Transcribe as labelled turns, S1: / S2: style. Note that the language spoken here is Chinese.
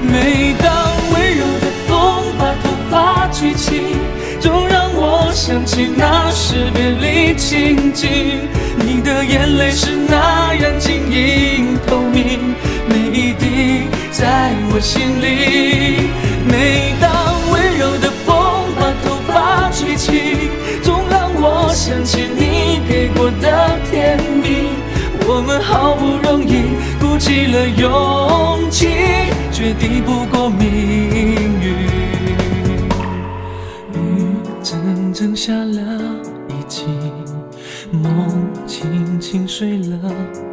S1: 每当温柔的风把头发吹起，总让我想起那时别离情景。你的眼泪是那样晶莹透明，每一滴在我心里。每当温柔的风把头发吹起，总让我想起你给过的甜蜜。我们好不容易鼓起了勇气，却抵不过命运。雨阵阵下了一季，梦轻轻睡了